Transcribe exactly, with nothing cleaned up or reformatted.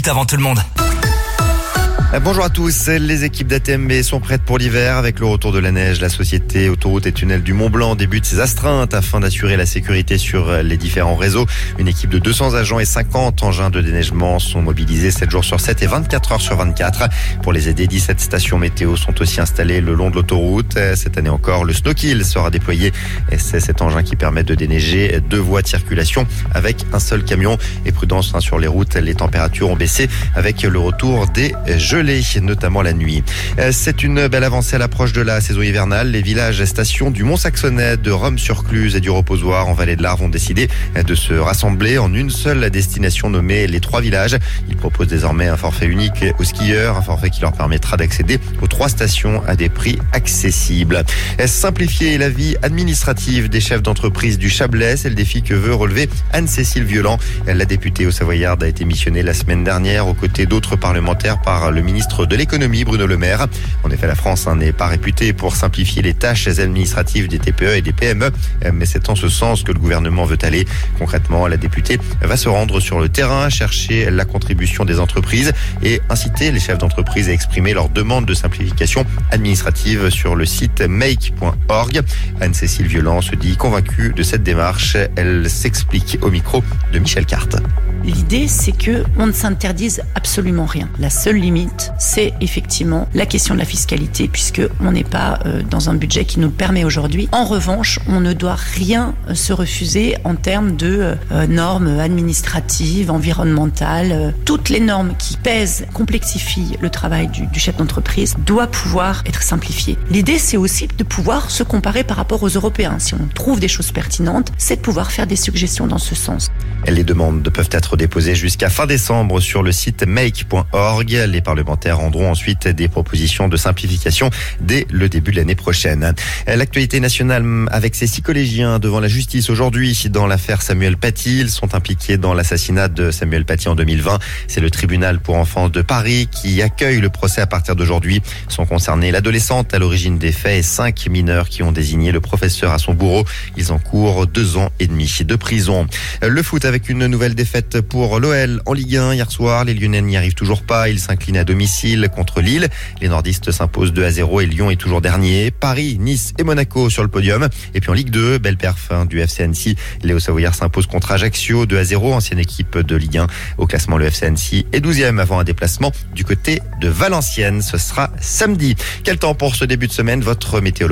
minutes avant tout le monde. Bonjour à tous, les équipes d'A T M B sont prêtes pour l'hiver. Avec le retour de la neige, la société Autoroutes et Tunnels du Mont-Blanc débute ses astreintes afin d'assurer la sécurité sur les différents réseaux. Une équipe de deux cents agents et cinquante engins de déneigement sont mobilisés sept jours sur sept et vingt-quatre heures sur vingt-quatre. Pour les aider, dix-sept stations météo sont aussi installées le long de l'autoroute. Cette année encore, le Snowkill sera déployé. Et c'est cet engin qui permet de déneiger deux voies de circulation avec un seul camion. Et prudence sur les routes, les températures ont baissé avec le retour des gelées, notamment la nuit. C'est une belle avancée à l'approche de la saison hivernale. Les villages et stations du Mont-Saxonnet, de Rome-sur-Cluse et du Reposoir en Vallée de l'Arve ont décidé de se rassembler en une seule destination nommée les Trois Villages. Ils proposent désormais un forfait unique aux skieurs, un forfait qui leur permettra d'accéder aux trois stations à des prix accessibles. Simplifier la vie administrative des chefs d'entreprise du Chablais, c'est le défi que veut relever Anne-Cécile Violent. La députée au Savoyarde a été missionnée la semaine dernière aux côtés d'autres parlementaires par le ministre de l'économie Bruno Le Maire. En effet, la France hein, n'est pas réputée pour simplifier les tâches administratives des T P E et des P M E, mais c'est en ce sens que le gouvernement veut aller. Concrètement, la députée va se rendre sur le terrain, chercher la contribution des entreprises et inciter les chefs d'entreprise à exprimer leurs demandes de simplification administrative sur le site make point org. Anne-Cécile Violent se dit convaincue de cette démarche. Elle s'explique au micro de Michel Carte. L'idée, c'est que on ne s'interdise absolument rien. La seule limite, c'est effectivement la question de la fiscalité, puisque on n'est pas euh, dans un budget qui nous le permet aujourd'hui. En revanche, on ne doit rien euh, se refuser en termes de euh, normes administratives, environnementales. Euh, toutes les normes qui pèsent, complexifient le travail du, du chef d'entreprise doivent pouvoir être simplifiées. L'idée, c'est aussi de pouvoir se comparer par rapport aux Européens. Si on trouve des choses pertinentes, c'est de pouvoir faire des suggestions dans ce sens. Les demandes peuvent être déposées jusqu'à fin décembre sur le site make point org. Les parlementaires rendront ensuite des propositions de simplification dès le début de l'année prochaine. L'actualité nationale avec ces six collégiens devant la justice aujourd'hui dans l'affaire Samuel Paty. Ils sont impliqués dans l'assassinat de Samuel Paty en deux mille vingt. C'est le tribunal pour enfants de Paris qui accueille le procès à partir d'aujourd'hui. Sont concernés l'adolescente à l'origine des faits et cinq mineurs qui ont désigné le professeur à son bourreau. Ils encourent deux ans et demi de prison. Le foot avec une nouvelle défaite pour l'O L en Ligue un hier soir. Les Lyonnais n'y arrivent toujours pas. Ils s'inclinent à domicile contre Lille. Les nordistes s'imposent deux à zéro et Lyon est toujours dernier. Paris, Nice et Monaco sur le podium. Et puis en Ligue deux, belle perf hein, du F C Annecy. Léo Savoyard s'impose contre Ajaccio deux à zéro, ancienne équipe de Ligue un. Au classement, le F C Annecy est douzième avant un déplacement du côté de Valenciennes. Ce sera samedi. Quel temps pour ce début de semaine? Votre météo